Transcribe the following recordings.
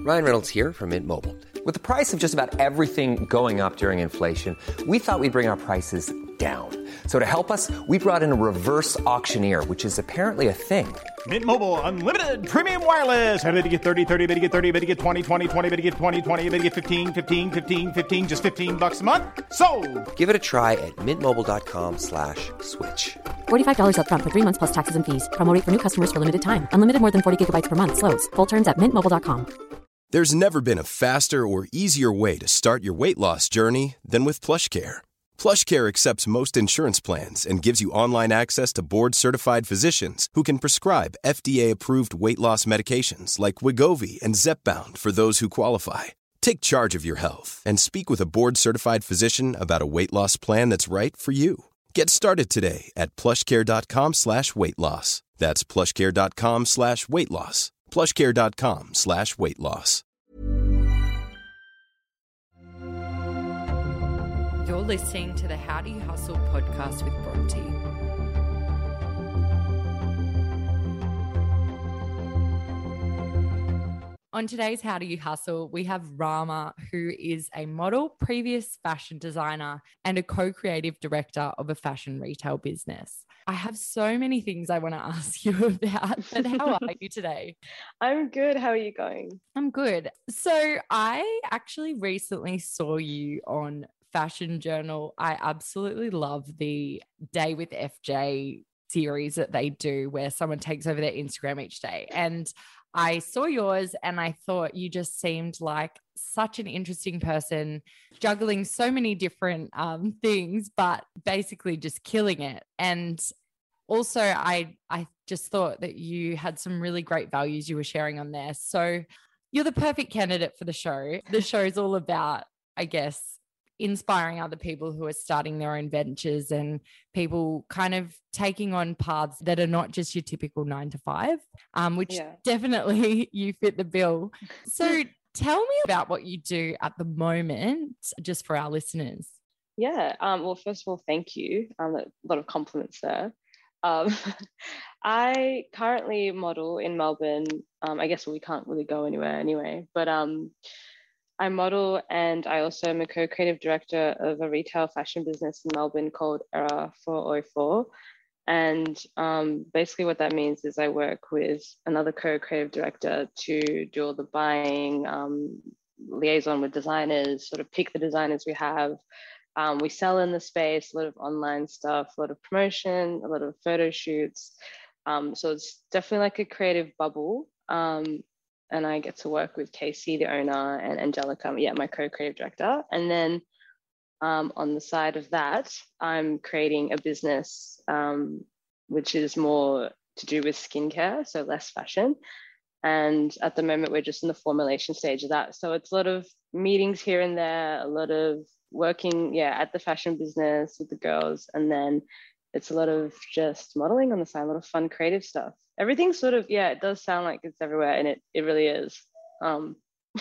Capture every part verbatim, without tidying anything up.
Ryan Reynolds here from Mint Mobile. With the price of just about everything going up during inflation, we thought we'd bring our prices down. So to help us, we brought in a reverse auctioneer, which is apparently a thing. Mint Mobile Unlimited Premium Wireless. How to get thirty, thirty, how to get thirty, how to get twenty, twenty, twenty, how to get twenty, twenty, how to get fifteen, fifteen, fifteen, fifteen, just fifteen bucks a month? Sold! Give it a try at mintmobile.com slash switch. forty-five dollars up front for three months plus taxes and fees. Promo rate for new customers for limited time. Unlimited more than forty gigabytes per month. Slows full terms at mint mobile dot com. There's never been a faster or easier way to start your weight loss journey than with PlushCare. PlushCare accepts most insurance plans and gives you online access to board-certified physicians who can prescribe F D A-approved weight loss medications like Wegovy and Zepbound for those who qualify. Take charge of your health and speak with a board-certified physician about a weight loss plan that's right for you. Get started today at plushcare.com slash weight loss. That's plushcare.com slash weight loss. plushcare.com slash weight loss. You're listening to the How Do You Hustle podcast with Bronte. On today's How Do You Hustle, we have Rama, who is a model, previous fashion designer, and a co-creative director of a fashion retail business. I have so many things I want to ask you about, but how are you today? I'm good. How are you going? I'm good. So I actually recently saw you on Fashion Journal. I absolutely love the Day with F J series that they do where someone takes over their Instagram each day. And I saw yours and I thought you just seemed like such an interesting person, juggling so many different um, things, but basically just killing it. And also I, I just thought that you had some really great values you were sharing on there. So you're the perfect candidate for the show. The show is all about, I guess, inspiring other people who are starting their own ventures and people kind of taking on paths that are not just your typical nine to five, um, which Yeah. definitely you fit the bill. So tell me about what you do at the moment, just for our listeners. Yeah. Um, well, first of all, thank you. Um, a lot of compliments there. Um, I currently model in Melbourne. Um, I guess we can't really go anywhere anyway, but um, I model and I also am a co-creative director of a retail fashion business in Melbourne called Era four oh four. And um, basically what that means is I work with another co-creative director to do all the buying, um, liaison with designers, sort of pick the designers we have. Um, we sell in the space, a lot of online stuff, a lot of promotion, a lot of photo shoots. Um, so it's definitely like a creative bubble. Um, and I get to work with Casey, the owner, and Angelica, yeah, my co-creative director. And then um, on the side of that, I'm creating a business um, which is more to do with skincare, so less fashion. And at the moment, we're just in the formulation stage of that. So it's a lot of meetings here and there, a lot of working, yeah, at the fashion business with the girls. And then it's a lot of just modeling on the side, a lot of fun creative stuff. Everything sort of, yeah, it does sound like it's everywhere, and it it really is. Um,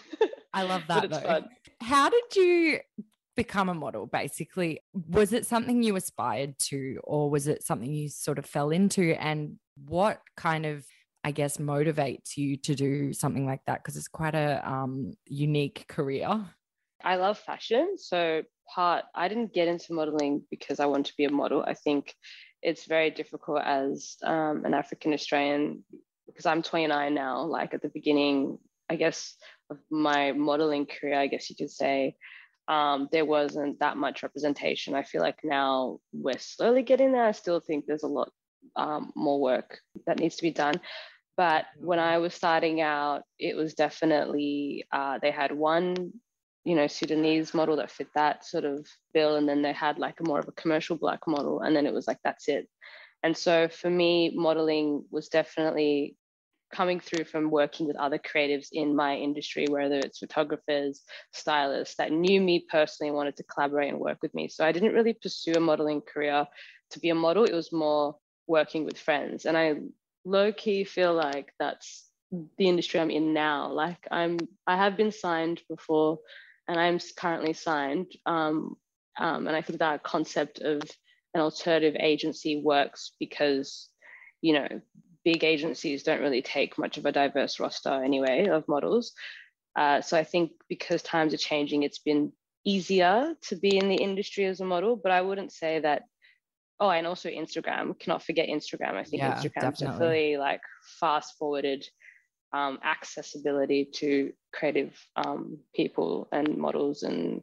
I love that though. Fun. How did you become a model, basically? Was it something you aspired to, or was it something you sort of fell into? And what kind of, I guess, motivates you to do something like that? Because it's quite a um, unique career. I love fashion. So part, I didn't get into modeling because I wanted to be a model. I think it's very difficult as um, an African Australian, because I'm twenty-nine now, like at the beginning, I guess, of my modeling career, I guess you could say, um, there wasn't that much representation. I feel like now we're slowly getting there. I still think there's a lot um, more work that needs to be done. But when I was starting out, it was definitely, uh, they had one, you know, Sudanese model that fit that sort of bill. And then they had like a more of a commercial black model. And then it was like, that's it. And so for me, modeling was definitely coming through from working with other creatives in my industry, whether it's photographers, stylists that knew me personally and wanted to collaborate and work with me. So I didn't really pursue a modeling career to be a model. It was more working with friends. And I low-key feel like that's the industry I'm in now. Like I'm, I have been signed before, and I'm currently signed. Um, um, and I think that concept of an alternative agency works because, you know, big agencies don't really take much of a diverse roster anyway of models. Uh, so I think because times are changing, it's been easier to be in the industry as a model, but I wouldn't say that. Oh, and also Instagram. We cannot forget Instagram. I think Yeah, Instagram's definitely. definitely like fast forwarded um, accessibility to creative um, people and models, and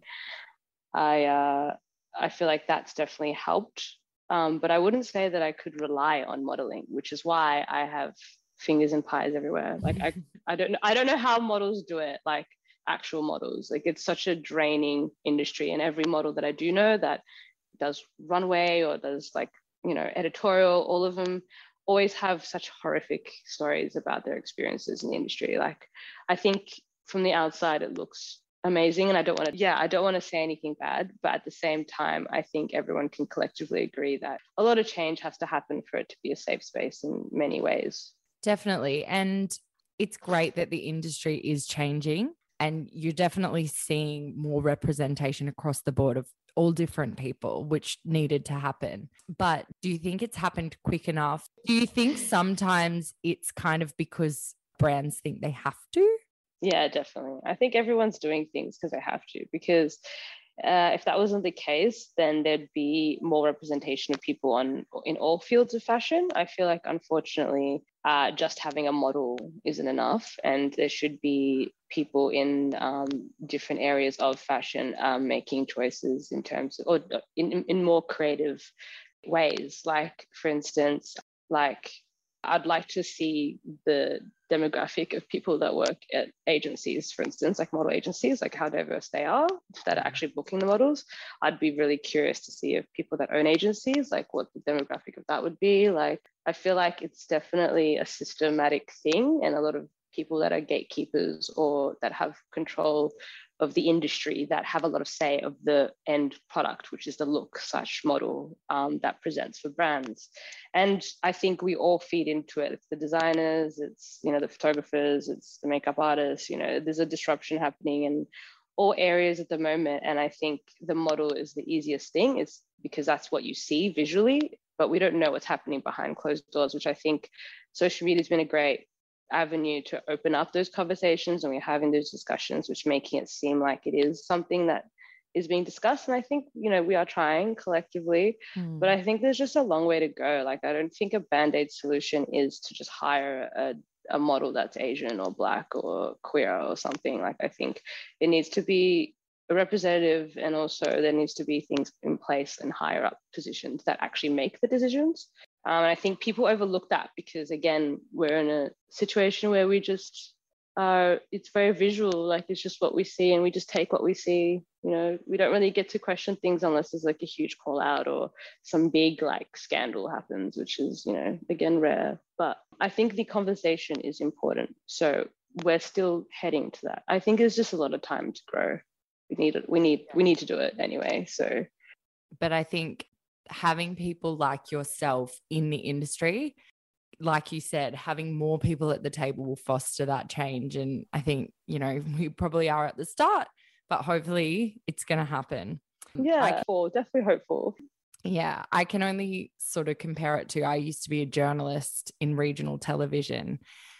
I uh, I feel like that's definitely helped. Um, but I wouldn't say that I could rely on modeling, which is why I have fingers and pies everywhere. Like I I don't I don't know how models do it. Like actual models, like it's such a draining industry, and every model that I do know that does runway or does like, you know, editorial, all of them always have such horrific stories about their experiences in the industry. Like I think from the outside it looks amazing, and I don't want to yeah I don't want to say anything bad, but at the same time I think everyone can collectively agree that a lot of change has to happen for it to be a safe space in many ways. Definitely. And it's great that the industry is changing, and you're definitely seeing more representation across the board of all different people, which needed to happen. But do you think it's happened quick enough? Do you think sometimes it's kind of because brands think they have to? Yeah, definitely. I think everyone's doing things because they have to, because uh, if that wasn't the case, then there'd be more representation of people on in all fields of fashion. I feel like, unfortunately, uh, just having a model isn't enough, and there should be people in um, different areas of fashion um, making choices in terms of, or in, in more creative ways. Like, for instance, like I'd like to see the demographic of people that work at agencies, for instance, like model agencies, like how diverse they are that are actually booking the models. I'd be really curious to see if people that own agencies, like what the demographic of that would be. Like, I feel like it's definitely a systematic thing, and a lot of people that are gatekeepers or that have control of the industry that have a lot of say of the end product, which is the look slash model um, that presents for brands. And I think we all feed into it. It's the designers, it's, you know, the photographers, it's the makeup artists, you know, there's a disruption happening in all areas at the moment. And I think the model is the easiest thing, is because that's what you see visually, but we don't know what's happening behind closed doors, which I think social media has been a great avenue to open up those conversations, and we're having those discussions, which making it seem like it is something that is being discussed. And I think, you know, we are trying collectively, mm. but I think there's just a long way to go. Like, I don't think a band-aid solution is to just hire a, a model that's Asian or Black or queer or something. Like, I think it needs to be a representative, and also there needs to be things in place and higher up positions that actually make the decisions. Um, and I think people overlook that because, again, we're in a situation where we just, uh, it's very visual, like it's just what we see, and we just take what we see. You know, we don't really get to question things unless there's like a huge call out or some big like scandal happens, which is, you know, again, rare. But I think the conversation is important. So we're still heading to that. I think there's just a lot of time to grow. We need it. We need, we need to do it anyway. So, but I think having people like yourself in the industry, like you said, having more people at the table will foster that change. And I think, you know, we probably are at the start, but hopefully it's going to happen. Yeah, I, hopeful, definitely hopeful. Yeah, I can only sort of compare it to, I used to be a journalist in regional television.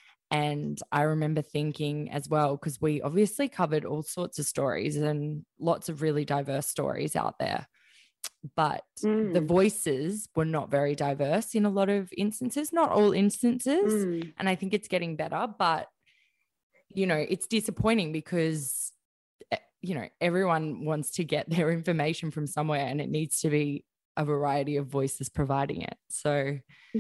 And I remember thinking as well, because we obviously covered all sorts of stories and lots of really diverse stories out there. But mm. the voices were not very diverse in a lot of instances, not all instances. Mm. And I think it's getting better, but, you know, it's disappointing because, you know, everyone wants to get their information from somewhere, and it needs to be a variety of voices providing it. So,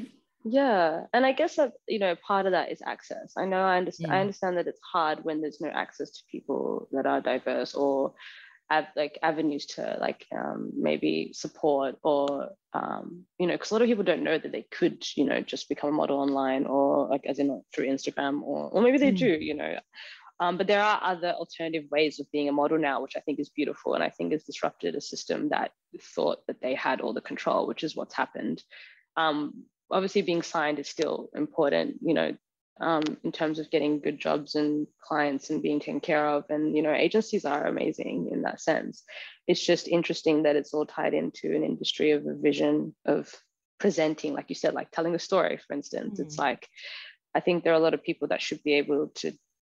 yeah. And I guess that, you know, part of that is access. I know I understand, mm. I understand that it's hard when there's no access to people that are diverse, or like avenues to like um, maybe support, or um, you know, because a lot of people don't know that they could, you know, just become a model online, or like as in through Instagram, or or maybe they mm. do, you know. Um, but there are other alternative ways of being a model now, which I think is beautiful, and I think has disrupted a system that thought that they had all the control, which is what's happened. Um, obviously, being signed is still important, you know. Um, in terms of getting good jobs and clients and being taken care of. And, you know, agencies are amazing in that sense. It's just interesting that it's all tied into an industry of a vision of presenting, like you said, like telling a story, for instance. Mm. It's like, I think there are a lot of people that should be able to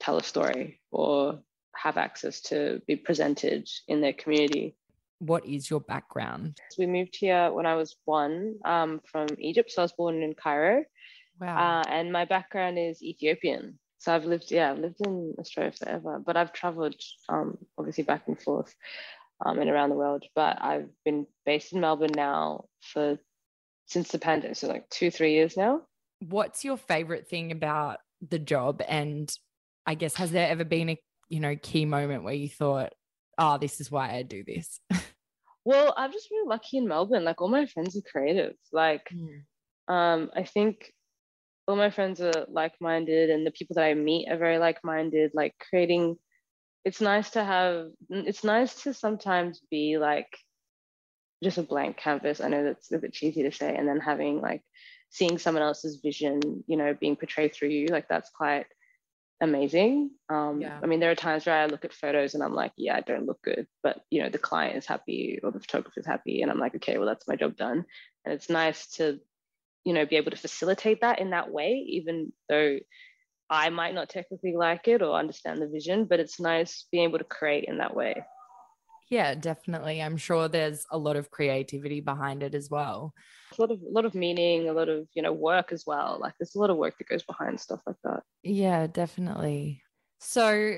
tell a story or have access to be presented in their community. What is your background? So we moved here when I was one um, from Egypt. So I was born in Cairo. Wow. Uh, and my background is Ethiopian. So I've lived, yeah, I've lived in Australia forever, but I've traveled um, obviously back and forth um, and around the world. But I've been based in Melbourne now for since the pandemic, so like two, three years now. What's your favorite thing about the job? And I guess, has there ever been a, you know, key moment where you thought, oh, this is why I do this? Well, I'm just really lucky in Melbourne. Like all my friends are creative. Like, mm. um, I think all my friends are like-minded, and the people that I meet are very like-minded. Like creating, it's nice to have. It's nice to sometimes be like just a blank canvas. I know that's a bit cheesy to say, and then having like seeing someone else's vision, you know, being portrayed through you. Like that's quite amazing. Um, yeah. I mean, there are times where I look at photos and I'm like, yeah, I don't look good, but you know, the client is happy or the photographer is happy, and I'm like, okay, well, that's my job done. And it's nice to, you know, be able to facilitate that in that way, even though I might not technically like it or understand the vision, but it's nice being able to create in that way. Yeah, definitely. I'm sure there's a lot of creativity behind it as well. A lot of a lot of meaning, a lot of, you know, work as well. Like there's a lot of work that goes behind stuff like that. Yeah, definitely. So,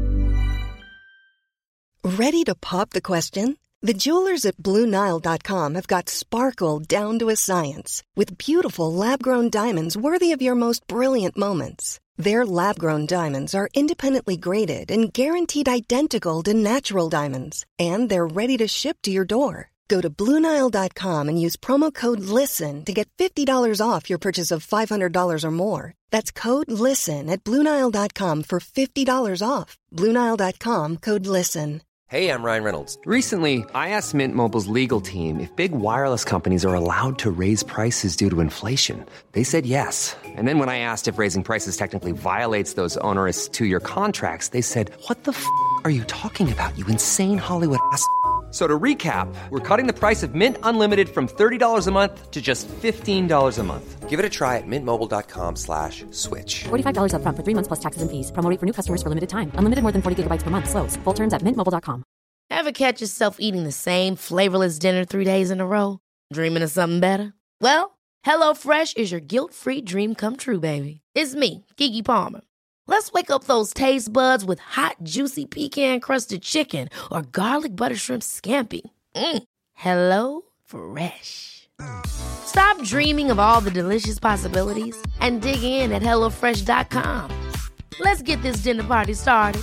ready to pop the question? The jewelers at Blue Nile dot com have got sparkle down to a science with beautiful lab-grown diamonds worthy of your most brilliant moments. Their lab-grown diamonds are independently graded and guaranteed identical to natural diamonds, and they're ready to ship to your door. Go to Blue Nile dot com and use promo code LISTEN to get fifty dollars off your purchase of five hundred dollars or more. That's code LISTEN at Blue Nile dot com for fifty dollars off. Blue Nile dot com, code LISTEN. Hey, I'm Ryan Reynolds. Recently, I asked Mint Mobile's legal team if big wireless companies are allowed to raise prices due to inflation. They said yes. And then when I asked if raising prices technically violates those onerous two-year contracts, they said, what the f*** are you talking about, you insane Hollywood ass f- So to recap, we're cutting the price of Mint Unlimited from thirty dollars a month to just fifteen dollars a month. Give it a try at mintmobile.com slash switch. forty-five dollars up front for three months plus taxes and fees. Promo rate for new customers for limited time. Unlimited more than forty gigabytes per month. Slows full terms at mint mobile dot com. Ever catch yourself eating the same flavorless dinner three days in a row? Dreaming of something better? Well, HelloFresh is your guilt-free dream come true, baby. It's me, Keke Palmer. Let's wake up those taste buds with hot, juicy pecan-crusted chicken or garlic butter shrimp scampi. Mm. Hello Fresh. Stop dreaming of all the delicious possibilities and dig in at hello fresh dot com. Let's get this dinner party started.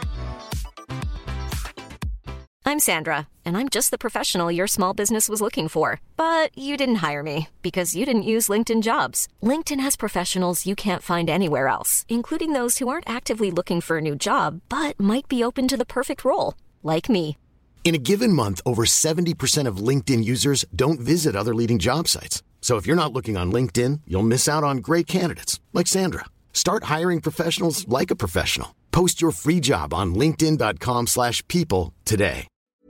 I'm Sandra, and I'm just the professional your small business was looking for. But you didn't hire me because you didn't use LinkedIn Jobs. LinkedIn has professionals you can't find anywhere else, including those who aren't actively looking for a new job, but might be open to the perfect role, like me. In a given month, over seventy percent of LinkedIn users don't visit other leading job sites. So if you're not looking on LinkedIn, you'll miss out on great candidates like Sandra. Start hiring professionals like a professional. Post your free job on linkedin dot com slash people today.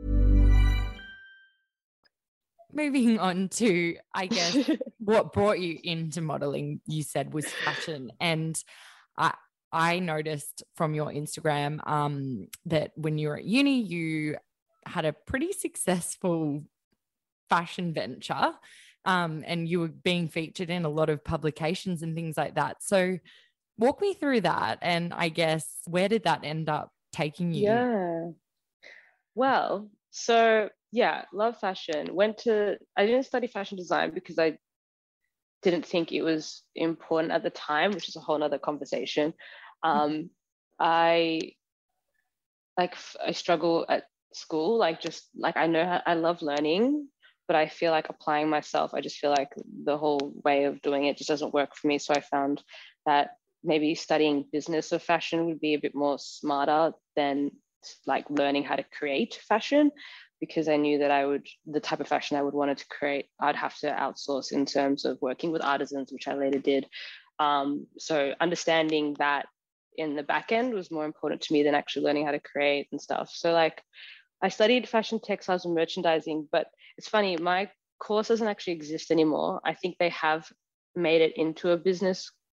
Moving on to, I guess, what brought you into modeling, you said was fashion. And I I noticed from your Instagram um, that when you were at uni, you had a pretty successful fashion venture, um, and you were being featured in a lot of publications and things like that. So walk me through that. And I guess, where did that end up taking you? Yeah. Well, so yeah, love fashion. Went to, I didn't study fashion design because I didn't think it was important at the time, which is a whole nother conversation. Um, I like, I struggle at school, like just like, I know how, I love learning, but I feel like applying myself, I just feel like the whole way of doing it just doesn't work for me. So I found that maybe studying business of fashion would be a bit more smarter than like learning how to create fashion, because I knew that I would, the type of fashion I would want to create, I'd have to outsource in terms of working with artisans, which I later did. Um, so understanding that in the back end was more important to me than actually learning how to create and stuff. So like I studied fashion, textiles and merchandising, but it's funny, my course doesn't actually exist anymore. I think they have made it into a business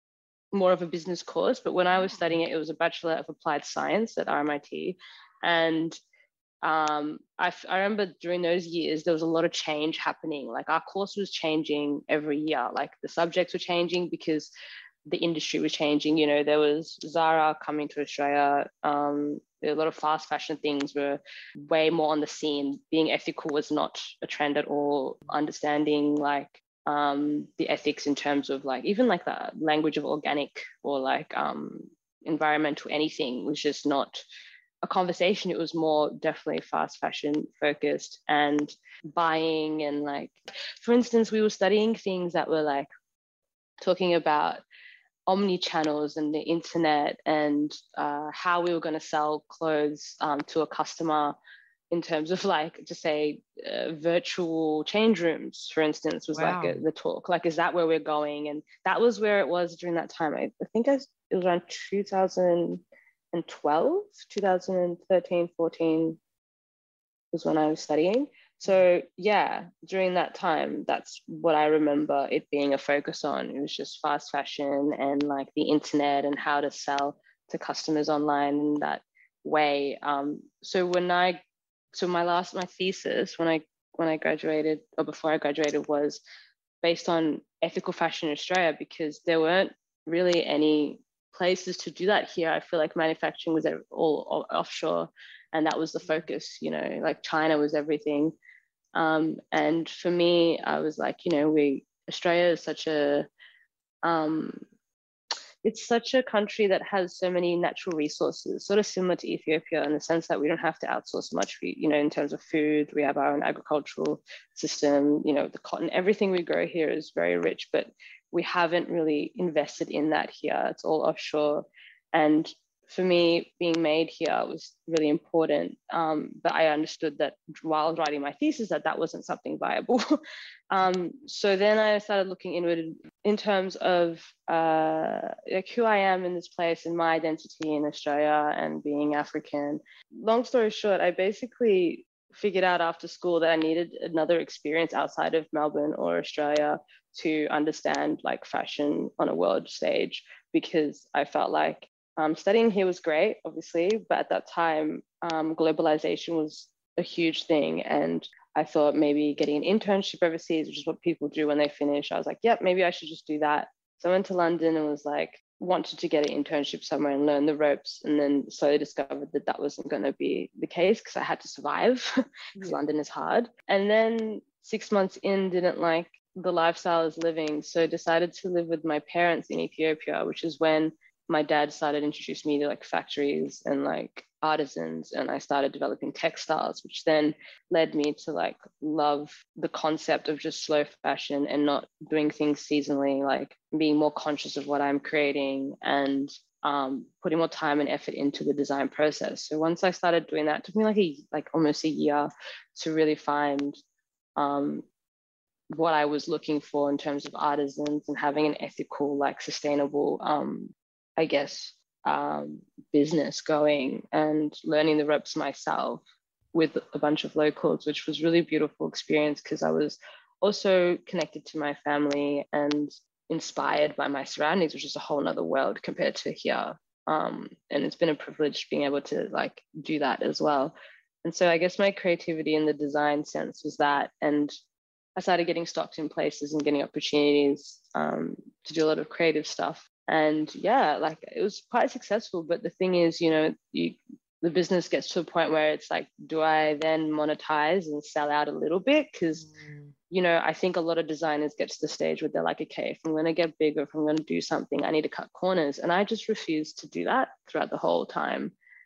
more of a business course, but when I was studying it, it was a Bachelor of Applied Science at R M I T. And um, I, I remember during those years, there was a lot of change happening. Like our course was changing every year. Like the subjects were changing because the industry was changing. You know, there was Zara coming to Australia. Um, a lot of fast fashion things were way more on the scene. Being ethical was not a trend at all. Understanding like um, the ethics in terms of like, even like the language of organic or like um, environmental anything was just not a conversation. It was more definitely fast fashion focused and buying. And like, for instance, we were studying things that were like talking about omni channels and the internet and uh, how we were going to sell clothes um, to a customer in terms of like, just say uh, virtual change rooms, for instance, was wow. like a, the talk, like, is that where we're going? And that was where it was during that time. I, I think I, it was around two thousand twelve, two thousand thirteen, fourteen was when I was studying. So yeah, during that time, that's what I remember it being a focus on. It was just fast fashion and like the internet and how to sell to customers online in that way. Um, so when I, so my last, my thesis when I, when I graduated or before I graduated was based on ethical fashion in Australia, because there weren't really any places to do that here. I feel like manufacturing was all offshore and that was the focus, you know, like China was everything. Um, and for me, I was like, you know, we, Australia is such a, um, it's such a country that has so many natural resources, sort of similar to Ethiopia in the sense that we don't have to outsource much, for, you know, in terms of food. We have our own agricultural system, you know, the cotton, everything we grow here is very rich, but we haven't really invested in that here. It's all offshore. And for me, being made here was really important. Um, but I understood that while writing my thesis that that wasn't something viable. um, so then I started looking inward in terms of uh, like who I am in this place and my identity in Australia and being African. Long story short, I basically figured out after school that I needed another experience outside of Melbourne or Australia to understand like fashion on a world stage, because I felt like Um, studying here was great, obviously, but at that time, um, globalization was a huge thing. And I thought maybe getting an internship overseas, which is what people do when they finish. I was like, yep, maybe I should just do that. So I went to London and was like, wanted to get an internship somewhere and learn the ropes. And then slowly discovered that that wasn't going to be the case because I had to survive because yeah. London is hard. And then six months in, didn't like the lifestyle I was living. So decided to live with my parents in Ethiopia, which is when my dad started introducing me to like factories and like artisans, and I started developing textiles, which then led me to like love the concept of just slow fashion and not doing things seasonally, like being more conscious of what I'm creating and um, putting more time and effort into the design process. So once I started doing that, it took me like a like almost a year to really find um, what I was looking for in terms of artisans and having an ethical, like sustainable um, I guess, um, business going and learning the ropes myself with a bunch of locals, which was really beautiful experience because I was also connected to my family and inspired by my surroundings, which is a whole nother world compared to here. Um, and it's been a privilege being able to like do that as well. And so I guess my creativity in the design sense was that, and I started getting stocked in places and getting opportunities um, to do a lot of creative stuff. And yeah, like it was quite successful. But the thing is, you know, you, the business gets to a point where it's like, do I then monetize and sell out a little bit? Because, mm. you know, I think a lot of designers get to the stage where they're like, okay, if I'm going to get bigger, if I'm going to do something, I need to cut corners. And I just refused to do that throughout the whole time.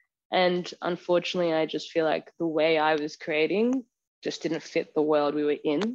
And unfortunately, I just feel like the way I was creating just didn't fit the world we were in.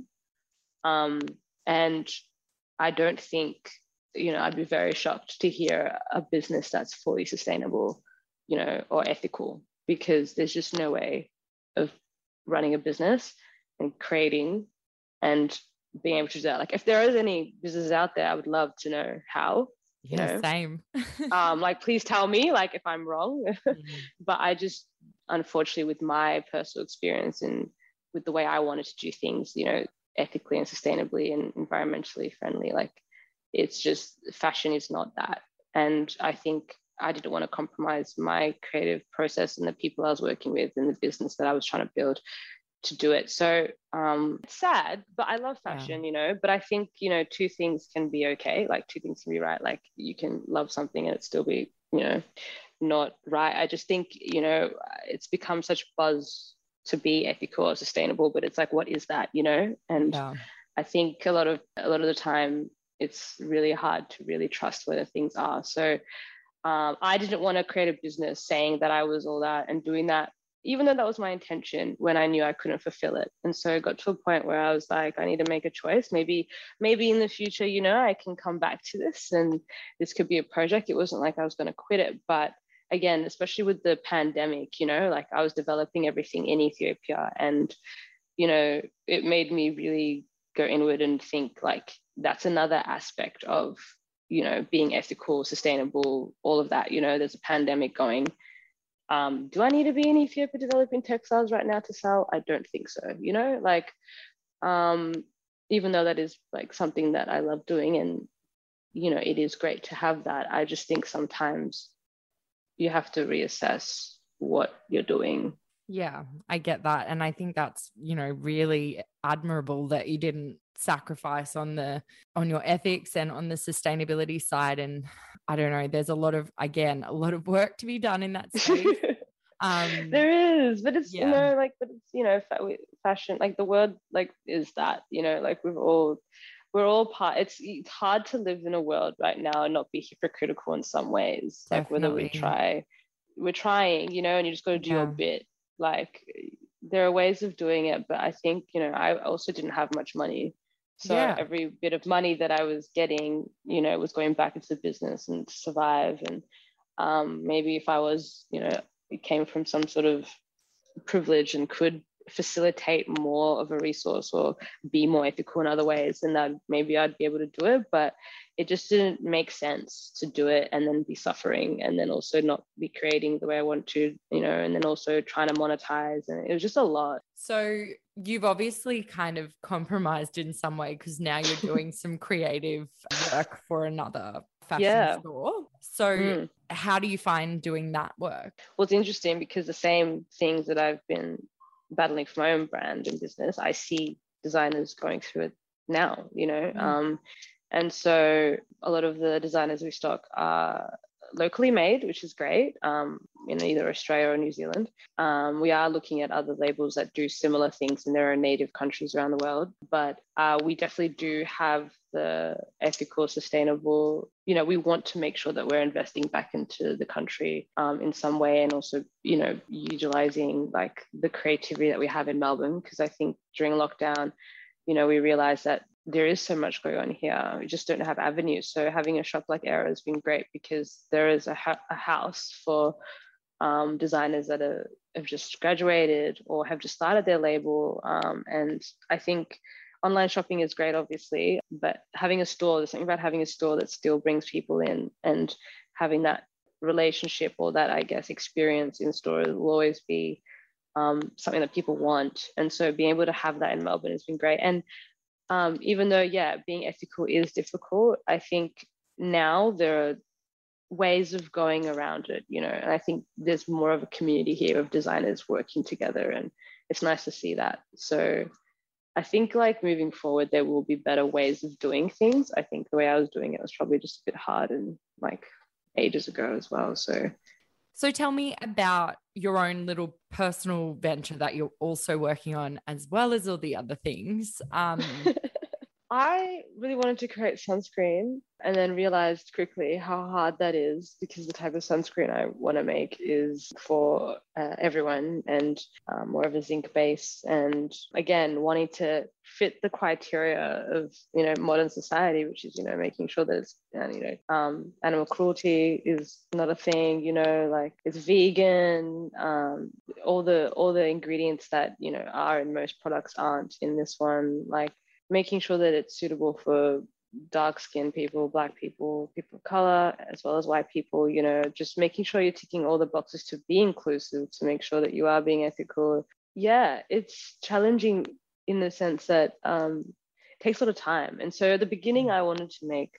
Um, and I don't think, you know, I'd be very shocked to hear a business that's fully sustainable, you know, or ethical, because there's just no way of running a business and creating and being able to do that. Like if there is any businesses out there, I would love to know how, you yeah, know, same. um, like, please tell me like if I'm wrong, mm. But I just, unfortunately with my personal experience and with the way I wanted to do things, you know, ethically and sustainably and environmentally friendly, like, it's just fashion is not that And I think I didn't want to compromise my creative process and the people I was working with and the business that I was trying to build to do it. So um, it's sad, but I love fashion, yeah. you know, but I think, you know, two things can be okay. Like two things can be right. Like you can love something and it still be, you know, not right. I just think, you know, it's become such buzz to be ethical or sustainable, but it's like, what is that, you know? And yeah. I think a lot of, a lot of the time it's really hard to really trust whether things are. So um, I didn't want to create a business saying that I was all that and doing that, even though that was my intention, when I knew I couldn't fulfill it. And so it got to a point where I was like, I need to make a choice. Maybe, maybe in the future, you know, I can come back to this and this could be a project. It wasn't like I was going to quit it. But again, especially with the pandemic, you know, like I was developing everything in Ethiopia, and, you know, it made me really go inward and think like, that's another aspect of, you know, being ethical, sustainable, all of that. You know, there's a pandemic going. Um, do I need to be in Ethiopia developing textiles right now to sell? I don't think so. You know, like, um, even though that is like something that I love doing, and, you know, it is great to have that. I just think sometimes you have to reassess what you're doing. Yeah, I get that. And I think that's, you know, really admirable that you didn't sacrifice on the on your ethics and on the sustainability side. And I don't know, there's a lot of, again, a lot of work to be done in that space. um there is, but it's yeah. you know, like, but it's, you know, fa- fashion, like the word like is that, you know, like we've all we're all part. It's, it's hard to live in a world right now and not be hypocritical in some ways. Definitely. Like whether we try we're trying, you know, and you just got to do yeah. your bit. Like there are ways of doing it, but I think, you know, I also didn't have much money. So yeah. every bit of money that I was getting, you know, was going back into the business and to survive. And um, maybe if I was, you know, it came from some sort of privilege and could facilitate more of a resource or be more ethical in other ways, then that maybe I'd be able to do it. But it just didn't make sense to do it and then be suffering and then also not be creating the way I want to, you know, and then also trying to monetize. And it was just a lot. So you've obviously kind of compromised in some way, because now you're doing some creative work for another fashion yeah. store. So mm. how do you find doing that work? Well, it's interesting because the same things that I've been battling for my own brand and business, I see designers going through it now, you know. Mm. Um, and so a lot of the designers we stock are locally made, which is great, um, in either Australia or New Zealand. Um, we are looking at other labels that do similar things in their own native countries around the world. But uh, we definitely do have the ethical, sustainable, you know, we want to make sure that we're investing back into the country um, in some way, and also, you know, utilizing like the creativity that we have in Melbourne. Because I think during lockdown, you know, we realized that there is so much going on here. We just don't have avenues. So having a shop like Era has been great because there is a, ha- a house for um, designers that are, have just graduated or have just started their label. Um, and I think online shopping is great, obviously, but having a store, there's something about having a store that still brings people in, and having that relationship or that, I guess, experience in store will always be um, something that people want. And so being able to have that in Melbourne has been great. And Um, even though, yeah, being ethical is difficult, I think now there are ways of going around it, you know, and I think there's more of a community here of designers working together, and it's nice to see that. So I think like moving forward, there will be better ways of doing things. I think the way I was doing it was probably just a bit hard and like ages ago as well. So So tell me about your own little personal venture that you're also working on, as well as all the other things. Um, I really wanted to create sunscreen, and then realized quickly how hard that is, because the type of sunscreen I want to make is for uh, everyone, and um, more of a zinc base. And again, wanting to fit the criteria of, you know, modern society, which is, you know, making sure that it's, you know, um, animal cruelty is not a thing, you know, like it's vegan, um, all the all the ingredients that, you know, are in most products aren't in this one, like making sure that it's suitable for dark skinned people, Black people, people of color, as well as white people, you know, just making sure you're ticking all the boxes to be inclusive, to make sure that you are being ethical. Yeah, it's challenging in the sense that um, it takes a lot of time. And so at the beginning, I wanted to make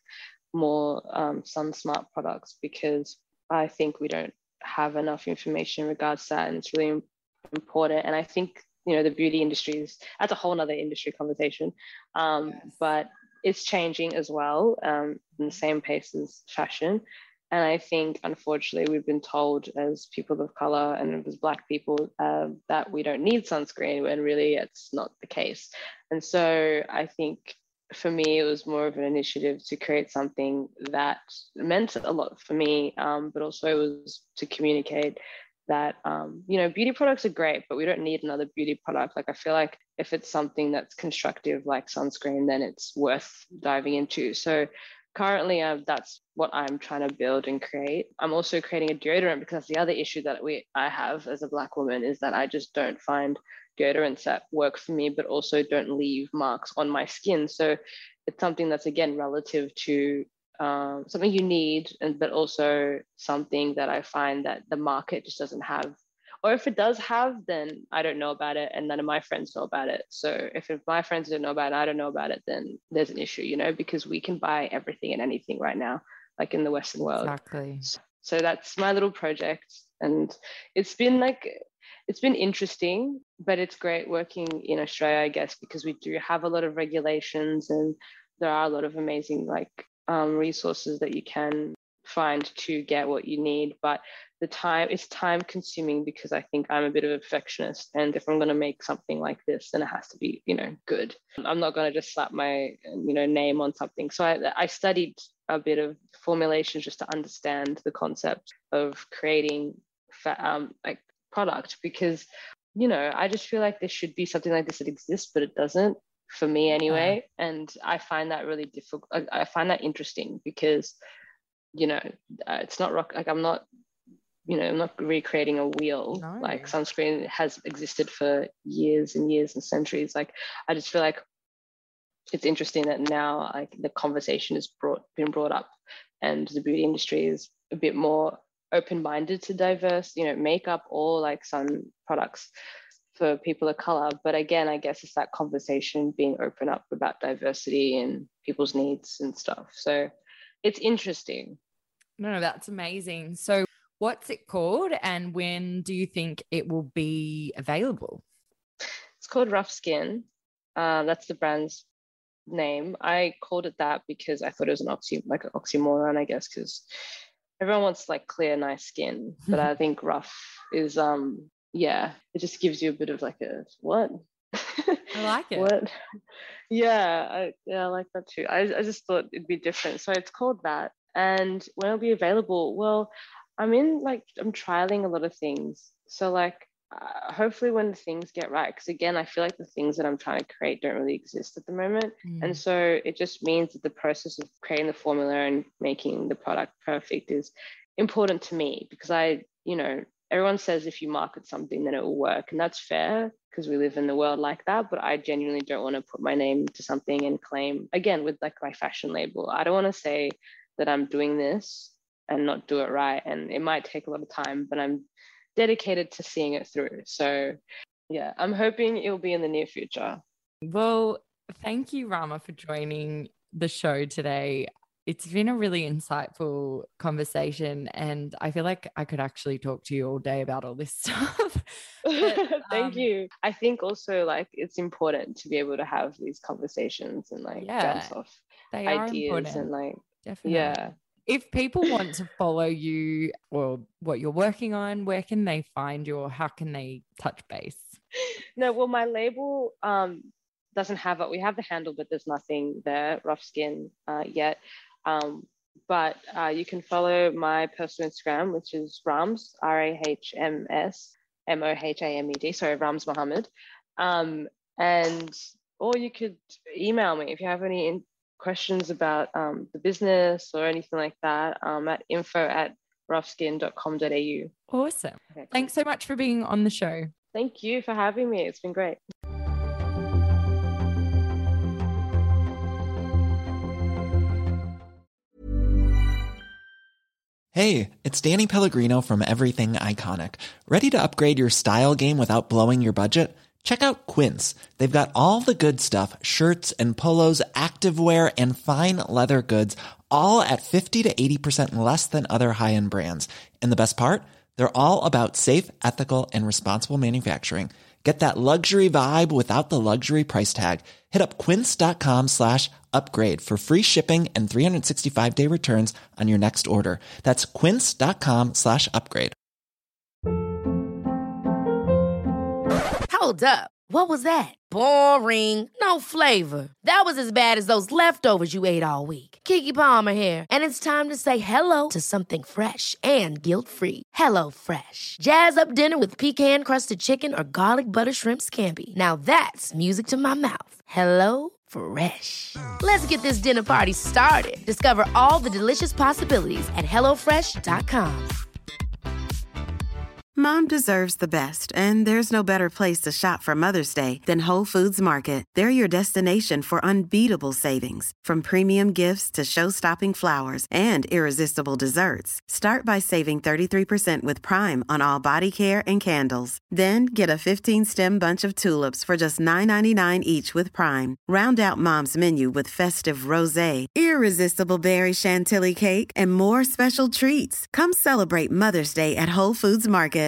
more um, sun smart products, because I think we don't have enough information in regards to that, and it's really important. And I think, you know, the beauty industry is, that's a whole nother industry conversation, um, yes. but it's changing as well, um, in the same pace as fashion. And I think, unfortunately, we've been told as people of color and as Black people uh, that we don't need sunscreen, when really it's not the case. And so I think for me, it was more of an initiative to create something that meant a lot for me, um, but also it was to communicate that, um, you know, beauty products are great, but we don't need another beauty product. Like, I feel like if it's something that's constructive like sunscreen, then it's worth diving into. So currently, uh, that's what I'm trying to build and create. I'm also creating a deodorant, because that's the other issue that we I have as a Black woman, is that I just don't find deodorants that work for me, but also don't leave marks on my skin. So it's something that's, again, relative to um, something you need, and but also something that I find that the market just doesn't have. Or if it does have, then I don't know about it, and none of my friends know about it. So if, if my friends don't know about it, I don't know about it, then there's an issue, you know, because we can buy everything and anything right now, like in the Western world. Exactly. So, so that's my little project. And it's been like, it's been interesting, but it's great working in Australia, I guess, because we do have a lot of regulations, and there are a lot of amazing like um, resources that you can find to get what you need. But the time is time consuming, because I think I'm a bit of a perfectionist, and if I'm going to make something like this, then it has to be, you know, good. I'm not going to just slap my, you know, name on something. So I, I studied a bit of formulations just to understand the concept of creating fa- um, like product, because, you know, I just feel like there should be something like this that exists, but it doesn't, for me anyway. Yeah. And I find that really difficult. I, I find that interesting, because, you know, uh, it's not rock, like I'm not, you know, I'm not recreating a wheel. No. Like sunscreen has existed for years and years and centuries. Like, I just feel like it's interesting that now like the conversation is brought been brought up, and the beauty industry is a bit more open-minded to diverse, you know, makeup or like sun products for people of color. But again, I guess it's that conversation being open up about diversity and people's needs and stuff. So it's interesting. No, no, that's amazing. So what's it called, and when do you think it will be available? It's called Rough Skin. Uh, that's the brand's name. I called it that because I thought it was an oxy, like an oxymoron, I guess, because everyone wants like clear, nice skin, but I think rough is, um, yeah, it just gives you a bit of like a what? I like it. What? Yeah, I, yeah, I like that too. I, I just thought it'd be different, so it's called that. And when it'll be available, well, I'm in like I'm trialing a lot of things. So like, uh, hopefully when things get right, because again, I feel like the things that I'm trying to create don't really exist at the moment. Mm. And so it just means that the process of creating the formula and making the product perfect is important to me, because I, you know, everyone says if you market something, then it will work. And that's fair, because we live in the world like that. But I genuinely don't want to put my name to something and claim, again, with like my fashion label, I don't want to say that I'm doing this and not do it right. And it might take a lot of time, but I'm dedicated to seeing it through. So yeah, I'm hoping it'll be in the near future. Well, thank you, Rama, for joining the show today. It's been a really insightful conversation, and I feel like I could actually talk to you all day about all this stuff. But, thank um, you. I think also like it's important to be able to have these conversations and like yeah, bounce off they ideas are important. And like, definitely. Yeah. If people want to follow you or what you're working on, where can they find you, or how can they touch base? No, well, my label um, doesn't have it. We have the handle, but there's nothing there, Rough Skin, uh, yet. Um, but uh, you can follow my personal Instagram, which is Rams, R A H M S, M O H A M E D, sorry, Rams Mohammed. Um, and, or you could email me if you have any in- questions about um, the business or anything like that, um, at info at roughskin dot com dot a u. Awesome. Okay. Thanks so much for being on the show. Thank you for having me. It's been great. Hey, it's Danny Pellegrino from Everything Iconic. Ready to upgrade your style game without blowing your budget? Check out Quince. They've got all the good stuff, shirts and polos, activewear, and fine leather goods, all at fifty to eighty percent less than other high-end brands. And the best part? They're all about safe, ethical, and responsible manufacturing. Get that luxury vibe without the luxury price tag. Hit up quince.com slash upgrade for free shipping and three sixty-five day returns on your next order. That's quince.com slash upgrade. Hold up. What was that? Boring. No flavor. That was as bad as those leftovers you ate all week. Keke Palmer here, and it's time to say hello to something fresh and guilt-free. Hello Fresh. Jazz up dinner with pecan-crusted chicken or garlic butter shrimp scampi. Now that's music to my mouth. Hello Fresh. Let's get this dinner party started. Discover all the delicious possibilities at hello fresh dot com. Mom deserves the best, and there's no better place to shop for Mother's Day than Whole Foods Market. They're your destination for unbeatable savings, from premium gifts to show-stopping flowers and irresistible desserts. Start by saving thirty-three percent with Prime on all body care and candles. Then get a fifteen-stem bunch of tulips for just nine ninety-nine each with Prime. Round out Mom's menu with festive rosé, irresistible berry chantilly cake, and more special treats. Come celebrate Mother's Day at Whole Foods Market.